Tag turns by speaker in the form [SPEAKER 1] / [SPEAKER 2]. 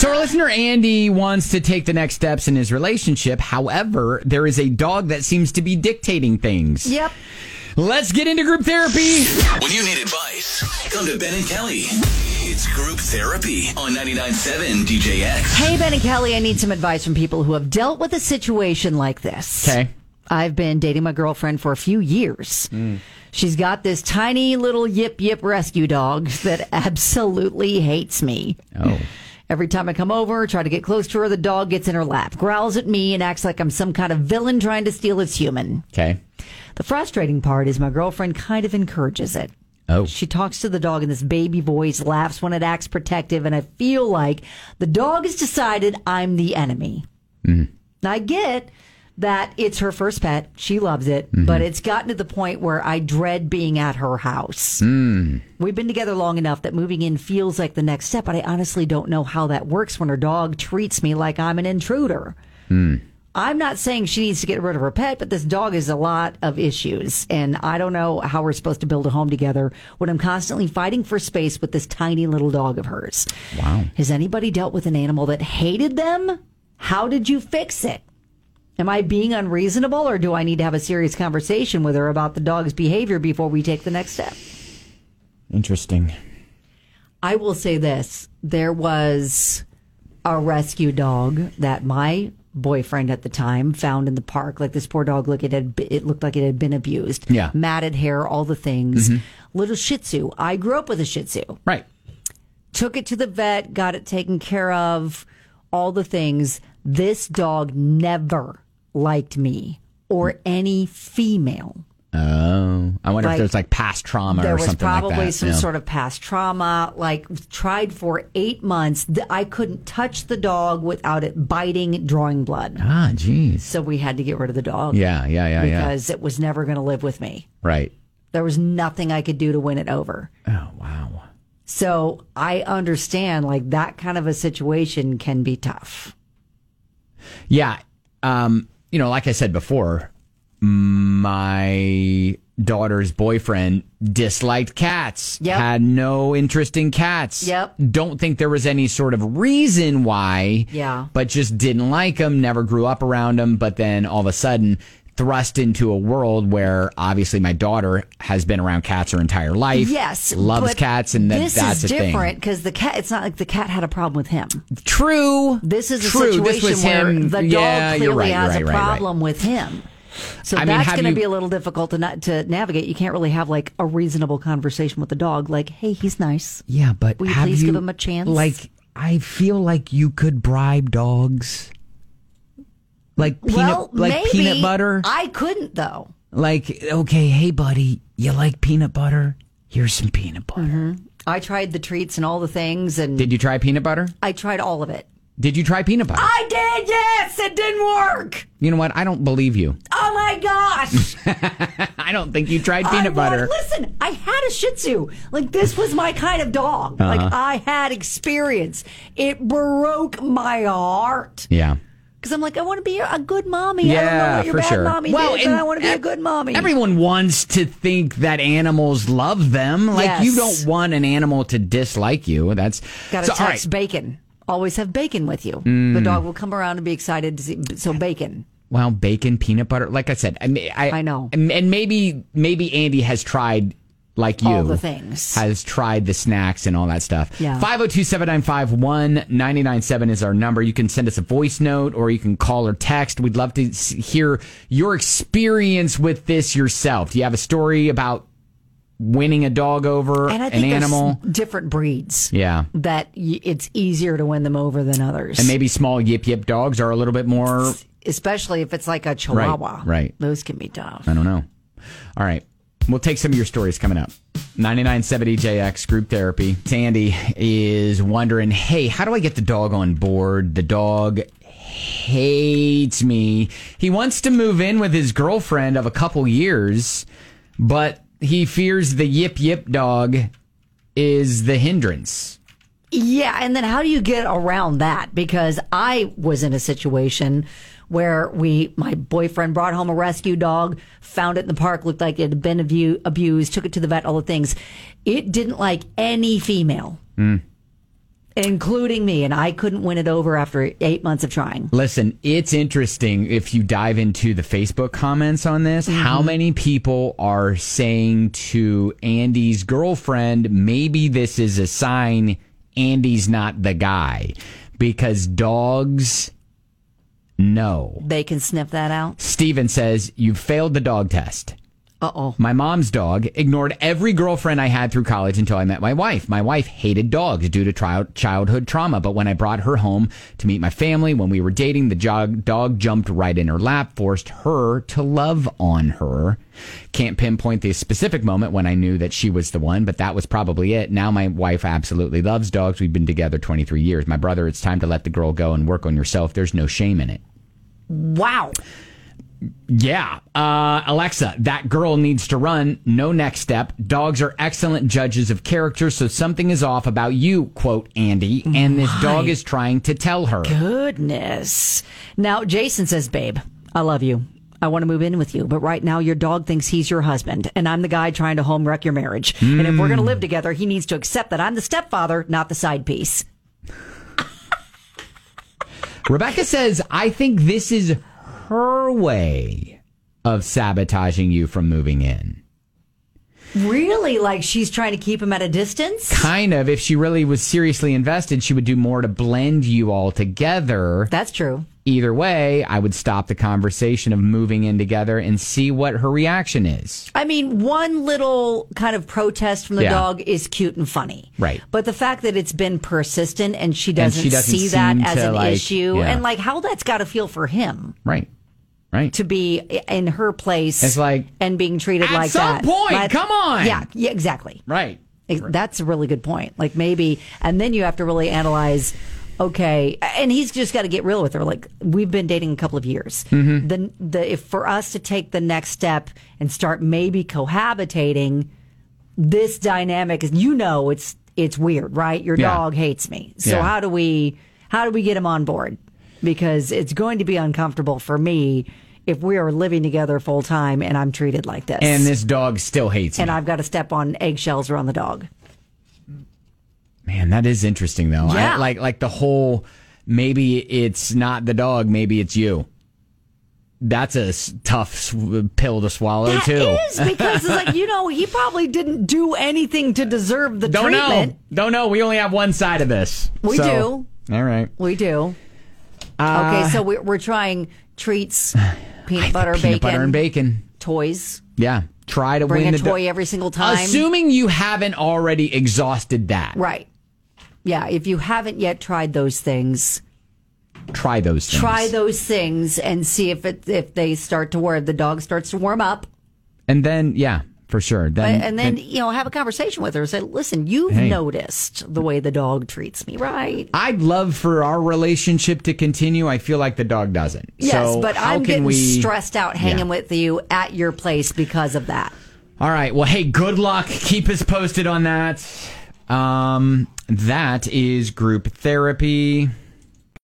[SPEAKER 1] So our listener Andy wants to take the next steps in his relationship. However, there is a dog that seems to be dictating things.
[SPEAKER 2] Yep.
[SPEAKER 1] Let's get into group therapy.
[SPEAKER 3] When you need advice, come to Ben and Kelly. It's Group Therapy on 99.7 DJX.
[SPEAKER 2] Hey, Ben and Kelly, I need some advice from people who have dealt with a situation like this.
[SPEAKER 1] Okay.
[SPEAKER 2] I've been dating my girlfriend for a few years. She's got this tiny little yip yip rescue dog that absolutely hates me.
[SPEAKER 1] Oh.
[SPEAKER 2] Every time I come over, try to get close to her, the dog gets in her lap, growls at me, and acts like I'm some kind of villain trying to steal its human.
[SPEAKER 1] Okay.
[SPEAKER 2] The frustrating part is my girlfriend kind of encourages it.
[SPEAKER 1] Oh.
[SPEAKER 2] She talks to the dog in this baby voice, laughs when it acts protective, and I feel like the dog has decided I'm the enemy. Now, I get that it's her first pet. She loves it, but it's gotten to the point where I dread being at her house. We've been together long enough that moving in feels like the next step, but I honestly don't know how that works when her dog treats me like I'm an intruder. I'm not saying she needs to get rid of her pet, but this dog has a lot of issues, and I don't know how we're supposed to build a home together when I'm constantly fighting for space with this tiny little dog of hers.
[SPEAKER 1] Wow.
[SPEAKER 2] Has anybody dealt with an animal that hated them? How did you fix it? Am I being unreasonable, or do I need to have a serious conversation with her about the dog's behavior before we take the next step?
[SPEAKER 1] Interesting.
[SPEAKER 2] I will say this. There was a rescue dog that my boyfriend at the time found in the park. Like, this poor dog, it looked like it had been abused.
[SPEAKER 1] Yeah.
[SPEAKER 2] Matted hair, all the things. Little Shih Tzu. I grew up with a Shih Tzu.
[SPEAKER 1] Right.
[SPEAKER 2] Took it to the vet, got it taken care of, all the things. This dog never liked me or any female.
[SPEAKER 1] Oh. I wonder if there's like past trauma or something like that.
[SPEAKER 2] There was probably some sort of past trauma. Like, tried for 8 months. I couldn't touch the dog without it biting, drawing blood.
[SPEAKER 1] Ah, geez.
[SPEAKER 2] So we had to get rid of the dog.
[SPEAKER 1] Yeah.
[SPEAKER 2] Because it was never going to live with me.
[SPEAKER 1] Right.
[SPEAKER 2] There was nothing I could do to win it over.
[SPEAKER 1] Oh, wow.
[SPEAKER 2] So I understand, like, that kind of a situation can be tough.
[SPEAKER 1] Yeah. Like I said before, my daughter's boyfriend disliked cats.
[SPEAKER 2] Yep.
[SPEAKER 1] Had no interest in cats.
[SPEAKER 2] Yep.
[SPEAKER 1] Don't think there was any sort of reason why.
[SPEAKER 2] Yeah.
[SPEAKER 1] But just didn't like them, never grew up around them, but then all of a sudden thrust into a world where obviously my daughter has been around cats her entire life.
[SPEAKER 2] Yes.
[SPEAKER 1] Loves cats, and that's a thing.
[SPEAKER 2] This is different because the cat, it's not like the cat had a problem with him.
[SPEAKER 1] True.
[SPEAKER 2] This is a
[SPEAKER 1] True.
[SPEAKER 2] situation
[SPEAKER 1] was
[SPEAKER 2] where
[SPEAKER 1] him.
[SPEAKER 2] the dog
[SPEAKER 1] Yeah,
[SPEAKER 2] clearly has a
[SPEAKER 1] right.
[SPEAKER 2] problem with him. So that's going to be a little difficult to navigate. You can't really have like a reasonable conversation with the dog. Like, hey, he's nice.
[SPEAKER 1] Yeah, but
[SPEAKER 2] will you please give him a chance?
[SPEAKER 1] Like, I feel like you could bribe dogs. Like peanut butter.
[SPEAKER 2] I couldn't though.
[SPEAKER 1] Like, okay, hey buddy, you like peanut butter? Here's some peanut butter.
[SPEAKER 2] I tried the treats and all the things, and
[SPEAKER 1] Did you try peanut butter?
[SPEAKER 2] I tried all of it.
[SPEAKER 1] Did you try peanut butter?
[SPEAKER 2] I did, yes. It didn't work.
[SPEAKER 1] You know what? I don't believe you.
[SPEAKER 2] Oh my gosh.
[SPEAKER 1] I don't think you tried peanut butter.
[SPEAKER 2] Listen, I had a Shih Tzu. Like, this was my kind of dog. Like, I had experience. It broke my heart.
[SPEAKER 1] Yeah.
[SPEAKER 2] Because I'm like, I want to be a good mommy. I don't know what your bad mommy did, but I want to be a good mommy.
[SPEAKER 1] Everyone wants to think that animals love them. Like, you don't want an animal to dislike you. That's
[SPEAKER 2] got to text bacon. Always have bacon with you. The dog will come around and be excited to see. So bacon.
[SPEAKER 1] Well, bacon, peanut butter. Like I said, I
[SPEAKER 2] know.
[SPEAKER 1] And maybe Andy has tried, like you,
[SPEAKER 2] all the things.
[SPEAKER 1] Has tried the snacks and all that stuff.
[SPEAKER 2] Yeah.
[SPEAKER 1] 502-795-1997 is our number. You can send us a voice note or you can call or text. We'd love to hear your experience with this yourself. Do you have a story about winning a dog over
[SPEAKER 2] and I think
[SPEAKER 1] an animal?
[SPEAKER 2] There's different breeds.
[SPEAKER 1] Yeah.
[SPEAKER 2] That it's easier to win them over than others.
[SPEAKER 1] And maybe small yip yip dogs are a little bit more...
[SPEAKER 2] Especially if it's like a Chihuahua.
[SPEAKER 1] Right.
[SPEAKER 2] Those can be tough.
[SPEAKER 1] I don't know. All right. We'll take some of your stories coming up. 99.7 DJX Group Therapy. Sandy is wondering, hey, how do I get the dog on board? The dog hates me. He wants to move in with his girlfriend of a couple years, but he fears the yip yip dog is the hindrance.
[SPEAKER 2] Yeah, and then how do you get around that? Because I was in a situation where my boyfriend brought home a rescue dog, found it in the park, looked like it had been abused, took it to the vet, all the things. It didn't like any female. including me, and I couldn't win it over after 8 months of trying.
[SPEAKER 1] Listen, it's interesting if you dive into the Facebook comments on this, how many people are saying to Andy's girlfriend, maybe this is a sign Andy's not the guy, because dogs know.
[SPEAKER 2] They can sniff that out.
[SPEAKER 1] Steven says, you failed the dog test.
[SPEAKER 2] Uh-oh.
[SPEAKER 1] My mom's dog ignored every girlfriend I had through college until I met my wife. My wife hated dogs due to childhood trauma, but when I brought her home to meet my family, when we were dating, the dog jumped right in her lap, forced her to love on her. Can't pinpoint the specific moment when I knew that she was the one, but that was probably it. Now my wife absolutely loves dogs. We've been together 23 years. My brother, it's time to let the girl go and work on yourself. There's no shame in it.
[SPEAKER 2] Wow.
[SPEAKER 1] Yeah. Alexa, that girl needs to run. No next step. Dogs are excellent judges of character, so something is off about you, quote Andy, and this dog is trying to tell her.
[SPEAKER 2] Goodness. Now, Jason says, babe, I love you. I want to move in with you, but right now your dog thinks he's your husband, and I'm the guy trying to home wreck your marriage. And if we're going to live together, he needs to accept that I'm the stepfather, not the side piece.
[SPEAKER 1] Rebecca says, I think this is her way of sabotaging you from moving in.
[SPEAKER 2] Really? Like she's trying to keep him at a distance?
[SPEAKER 1] Kind of. If she really was seriously invested, she would do more to blend you all together.
[SPEAKER 2] That's true.
[SPEAKER 1] Either way, I would stop the conversation of moving in together and see what her reaction is.
[SPEAKER 2] I mean, one little kind of protest from the dog is cute and funny.
[SPEAKER 1] Right.
[SPEAKER 2] But the fact that it's been persistent and she doesn't see that as an issue, and like how that's got to feel for him.
[SPEAKER 1] Right. Right.
[SPEAKER 2] To be in her place,
[SPEAKER 1] it's like,
[SPEAKER 2] and being treated like that.
[SPEAKER 1] At some point, come on.
[SPEAKER 2] Yeah, exactly.
[SPEAKER 1] Right.
[SPEAKER 2] That's a really good point. Like maybe, and then you have to really analyze, okay, and he's just got to get real with her. Like we've been dating a couple of years. If for us to take the next step and start maybe cohabitating, this dynamic is, it's weird, right? Your dog hates me. So how do we get him on board? Because it's going to be uncomfortable for me if we are living together full time and I'm treated like this.
[SPEAKER 1] And this dog still hates me.
[SPEAKER 2] And I've got to step on eggshells around the dog.
[SPEAKER 1] Man, that is interesting, though.
[SPEAKER 2] Yeah.
[SPEAKER 1] Like the whole, maybe it's not the dog, maybe it's you. That's a tough pill to swallow, too.
[SPEAKER 2] That is, because it's like, he probably didn't do anything to deserve the treatment.
[SPEAKER 1] Don't know. We only have one side of this.
[SPEAKER 2] We do.
[SPEAKER 1] All right.
[SPEAKER 2] We do. Okay, so we're trying treats, peanut butter and bacon. Toys.
[SPEAKER 1] Yeah. Try to
[SPEAKER 2] bring
[SPEAKER 1] win
[SPEAKER 2] a toy every single time.
[SPEAKER 1] Assuming you haven't already exhausted that.
[SPEAKER 2] Right. Yeah, if you haven't yet tried those things,
[SPEAKER 1] try those things
[SPEAKER 2] and see if they start to the dog starts to warm up.
[SPEAKER 1] And then, yeah, for sure.
[SPEAKER 2] Then have a conversation with her and say, listen, you've noticed the way the dog treats me, right?
[SPEAKER 1] I'd love for our relationship to continue. I feel like the dog doesn't.
[SPEAKER 2] Yes,
[SPEAKER 1] so
[SPEAKER 2] but I'm getting stressed out hanging with you at your place because of that.
[SPEAKER 1] All right. Well, hey, good luck. Keep us posted on that. That is group therapy.